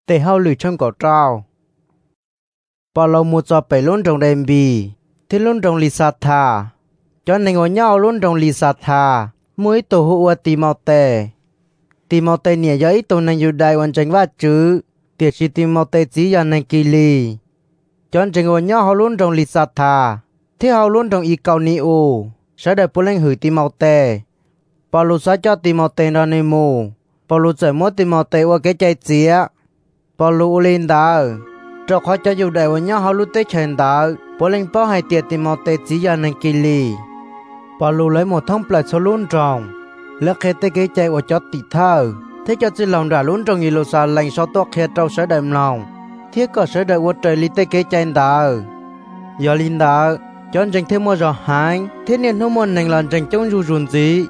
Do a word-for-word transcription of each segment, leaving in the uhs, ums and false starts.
tê hao lử trong cổ trao bỏ lâu một cho bảy luôn trong đêm bì thì luôn trong lì sát thà cho nên ngồi nhau luôn trong lì sát thà mỗi tổ hụa tì màu tê tì màu tê nhẹ giấy tổ nên dù đại hoàn tranh vát chữ tiệt chỉ tì màu tê chỉ giờ nên kỳ lì cho nên ngồi nhau họ luôn trong lì sát thà thì họ luôn trong y cầu ni u sẽ để bố lên hủy tì màu tê bỏ lù xóa cho tì màu tê ra nên mù bỏ lù chạy mỗi tì màu tê qua cái chạy chía bỏ lù lên đá cho khó cho dù đại hoàn nhau họ luôn tới chèn đá bố lên bao hai tiệt tì màu tê chỉ giờ nên kỳ lì bỏ lù lấy một thông plei số luôn trong lỡ khi tới cái chạy của cho tì thơ thế cho chỉ lòng đã luôn trong nhiều lô xa lành sau tốt khi trâu sẽ đệm lòng thiết có sẽ đợi của trời lý tới cái chạy đá giờ linh đá cho anh tranh thêm một giò hái thế nên không muốn nành lần tranh chống dù rùn gì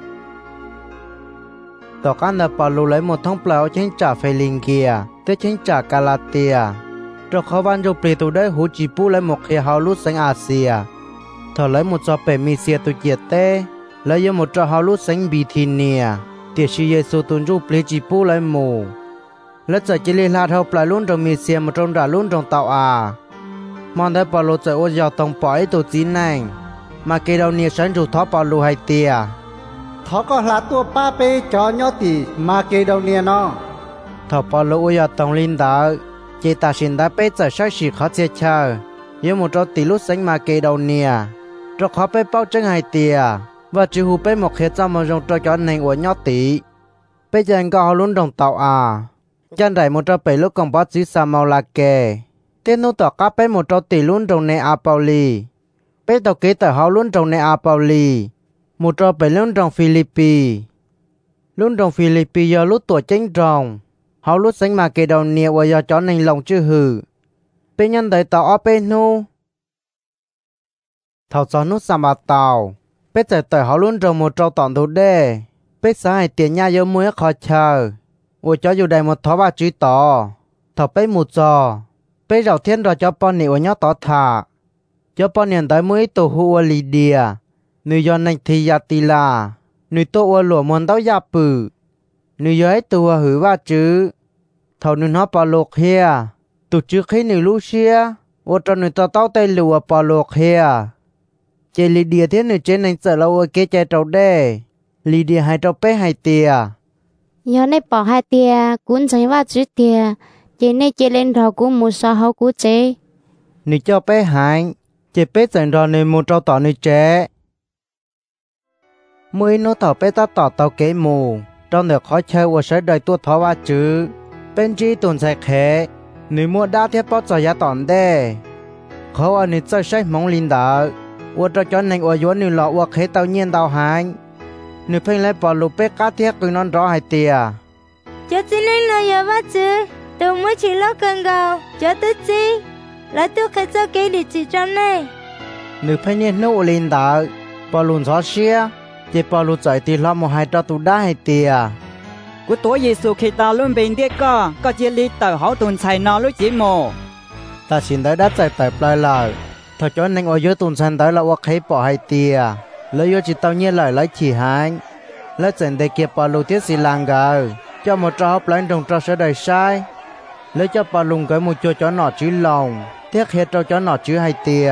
tỏ căn là bỏ lù lấy một thông plei ở trên trả phê linh kia tới trên trả Galatia cho khó văn cho bề tụ đấy hú chỉ pu lấy một khi hào lút sánh Asia thở lấy một trò bể Misia tụ kiệt tê lấy một trò hào lút sánh Bithynia tiệt sĩ Giêsu tuân du bề chỉ pu lấy mù lấy chạy chỉ liên lạc hậu lại luôn trong Misia một trong đã luôn trong tàu à mong đấy bảo lô chạy ô giàu tổng bỏi tụ chín này mà kê đầu nia sánh dù thó bảo lô hay tia thó có là tua ba bê cho nhỏ tỷ mà kê đầu nia nó thọ bảo lô ô giàu tổng linh đạo chỉ ta xin đã bé giờ sai sự khó chơi chờ, nếu một trò tỷ lút sánh mà kê đầu nia, trò khó bé bao chân hai tia, và chỉ hú bé một hết trong một dòng trò cho nên của nhóc tỷ, bé giờ anh có luôn đồng tàu à, chân đại một trò bé lúc còn bắt giữ sa màu là kê, tên nô tỏ các bé một trò tỷ luôn đồng này à Pauli, bé tàu kế tờ họ luôn đồng này à Pauli, một trò bé luôn đồng Philippi, luôn đồng Philippi giờ lúc tuổi chính rồng. Họ lúc sánh mà kê đầu nia và giờ cho nên lòng chưa hử bên nhân đời tàu ở bên nu thảo gió nút xàm bà tàu bên trời trời họ luôn trồng một trâu tỏn thủ đê bên xã hai tiền nha dấu muối khó chờ ủa cho dù đầy một thó ba chữ tỏ thảo bên một giò bên rào thiên rồi cho bọn nị ở nhó tỏ thả cho bọn niệm tới mới tổ hụ ở Lydia người do nành thì ya tì là người tổ ở lụa môn tao ya bự người dưới tù hử ba chữ thầu nữ nó bỏ lột hea tụ chữ khi nữ lũ xia ô cho nữ tao tao tay lùa bỏ lột hea chế Lydia thế nữ trên này sợ lâu ở kế chạy trâu đê Lydia hai trâu bé hai tia giờ này bỏ hai tia cũng chẳng va chữ tia chế này chế lên rồi cũng một sao hậu cũng chế nữ cho bé hai chế bé dành rồi nữ một trâu tỏ nữ chế mới nó tỏ bé ta tỏ tàu kế mù trong được khó chơi và sẽ đợi tuột thó ba chữ bên chỉ tuần sai khé nữ mua đá thiết bó cho giá tỏn đê khó ở nữ chơi sách mong linh đỡ và cho cho nên ở dưới nữ lọ và khé tàu nhiên tàu hành nữ phênh lấy bỏ lục bế cá thiết cứ non rõ hai tìa cho xin nên là giờ ba chữ tôi mới chỉ lo cần gầu cho tôi chi lấy tôi khé cho cái địa chỉ trong này nữ phênh nhiên nụ linh đỡ bỏ lùn gió xia chỉ bỏ lùn chạy thì lo một hai trò tù đá hai tìa của tổ Giêsu khi ta luôn bên địa co có chỉ lý tờ hậu tuần xài nó lúc chỉ mồ ta xin tới đất chạy tới plei lời thật cho nên ở dưới tuần san tới là hoặc thấy bỏ hai tia lấy vô chỉ tao nhiên lời lấy chỉ hành lấy chuyện để kịp bỏ lùi tiết xì làng gờ cho một trò hấp lãnh đồng trò sẽ đời sai lấy cho bỏ lùn cái một chỗ chó nọ chữ lòng tiếc hết trò chó nọ chữ hai tia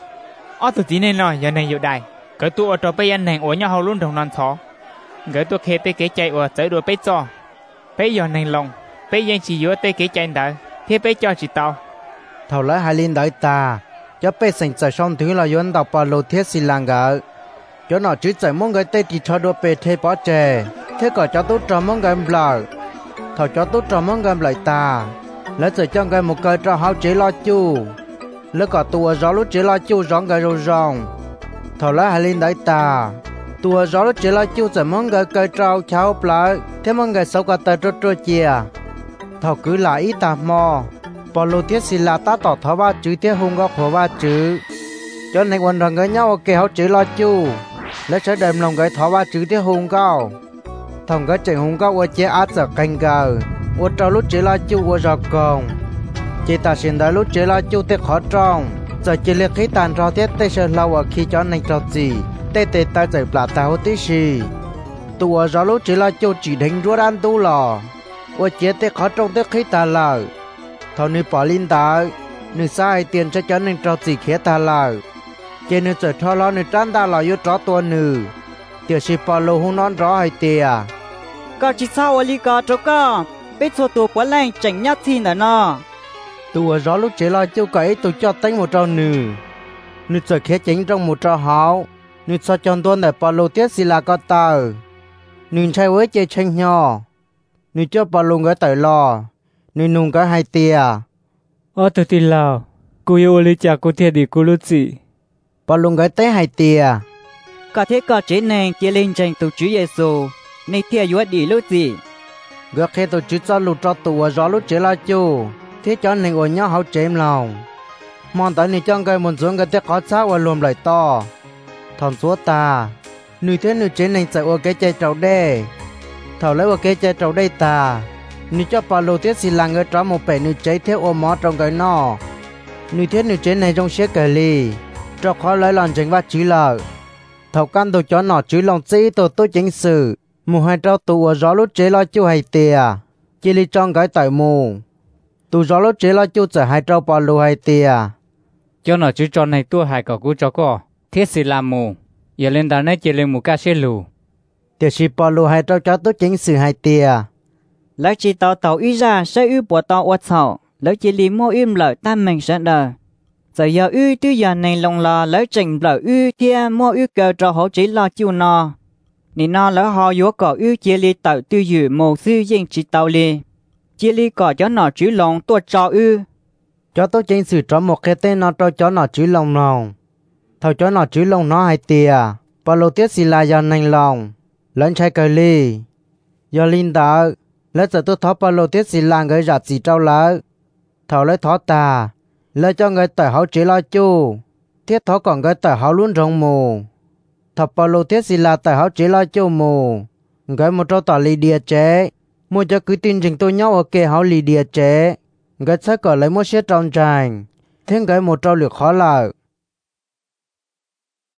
ở tụi chị nên nói giờ này dự đại cái tụi ở trò bây anh này ở nhau hầu luôn đồng non thọ gửi tôi khi tới cái chạy ở tới đuổi bé cho bé giờ này lòng bé dân chỉ giữa tới cái chạy đợi thế bé cho chị tao thầu lấy hai linh đợi ta cho bé sành chạy xong thứ là dân đọc bà lô thiết xì làng gỡ cho nó chứ chạy mong cái tê thì cho đua bé thế bỏ chè thế còn cho tốt trò mong cái lờ thầu cho tốt trò mong cái lại ta lấy chạy cho cái một cái trò hao chế lo chu lấy cả tua gió lúc chế lo chu rong cái râu rong thầu lấy hai linh đợi ta tua gió lúc chế lo chu chạy mong cái cái trâu cháu lại thế mong cái sáu cái tờ trôi trôi chia thầu cứ lại ít ta mò bỏ lô tiết xì là ta tỏ thó ba chữ tiết hung góc hồ ba chữ cho nên quan trọng cái nhau kêu họ chữ lo chu lấy sẽ đem lòng cái thó ba chữ tiết hung cao thằng cái chuyện hung cao ở chế át giờ canh gờ ở trâu lúc chữ lo chu ở giọt còng chỉ ta xin đã lúc chữ lo chu tiết khó trong giờ chỉ liệt khí tàn cho tiết tê sơn lâu ở khi cho nên trò gì tê tê ta giải plạ tao tí gì tụ ở gió lúc chữ lo chu chỉ đánh rúa ăn tu lò ở chế tiết khó trong tiết khí tàn lờ thầu nữ bỏ linh tới nữ sai tiền cho cho nên trao gì khía ta lời chế nữ trở thọ lo nữ trăn ta lo yếu tró tua nữ tiểu sĩ bỏ lô hung non rõ hay tìa có chỉ sao ali có cho có biết số tuổi quá lạnh chẳng nhát thì nữa nó tụi rõ lúc chế lo châu cấy tụi cho tính một trâu nữ nữ trở khía chính trong một trâu háo nữ cho chọn tuôn để bỏ lô tiết xì là có tờ nữ trai với chế tranh nhỏ nữ cho bỏ lô cái tờ lo nữ nung cái hai tìa ở từ tin lao cô yêu lý cha cô thiệt đi cô lúc gì bỏ lô cái tế hai tìa có thể có chế này kia lên tranh tụ Chúa Giêsu này thiệt yếu đi lúc gì gỡ khi tụi chú cho lụt cho tụi rõ lúc chế lo chú thế cho nên ở nhau hậu chém lòng mong tới này trong cái muốn xuống cái tiếc khó sát và luồn lại to thằng số ta nữ thế nữ chế nên chạy ở cái chơi trâu đê thầu lấy ở cái chơi trâu đê ta nữ cho bà lô tiết xì làng ở trong một bể nữ chế thế ôm mó trong cái nọ nữ thế nữ chế này trong xe cờ ly cho khó lấy lòng chính và chỉ lợ thầu căn tụi chó nọ chứ lòng sĩ tụi tôi chính sự mù hai trâu tụi ở gió lúc chế lo chú hay tìa chỉ li trong cái tại mù tụi gió lúc chế lo chú trở hai trâu bà lô hay tìa cho nó chứ cho này tua hai cậu cú cho có thiết xì làm mù giờ lên đàn này chỉ lên mù ca xe lù tiểu sĩ bà lô hai trâu chó tôi chính sự hay tìa lấy chỉ tàu tàu ý ra sẽ ư bỏ tàu quạt sầu lấy chỉ li mua im lợi tam mình sẽ đờ giờ giờ ư tư giờ này lòng là lấy trình lợi ư kia mua ư cờ cho họ chỉ lo chiêu no nị nó lỡ họ yếu cỏ ư chia li tạo tư dự mồ sư dân chỉ tàu li chia li cỏ cho nó chữ lòng tua trò ư cho tôi chính sự cho một cái tên nó cho cho nó chữ lòng lòng thầu cho nó chữ lòng nó hay tìa bà lô tiết xì là do nành lòng lớn trai cờ ly do linh đạo lấy giờ tôi thó bà lô tiết xì là người giặt gì trâu lỡ thầu lấy thó ta lấy cho người tờ hậu chỉ lo chu thiết thó còn người tờ hậu luôn rong mù thập bà lô tiết xì là tờ hậu chỉ lo chu mù người một trâu tỏ lì địa chế mua cho cứ tin trình tôi nhau ở kề hậu lì địa chế người sẽ có lấy một chiếc trong trành thêm cái một trâu liệt khó lợi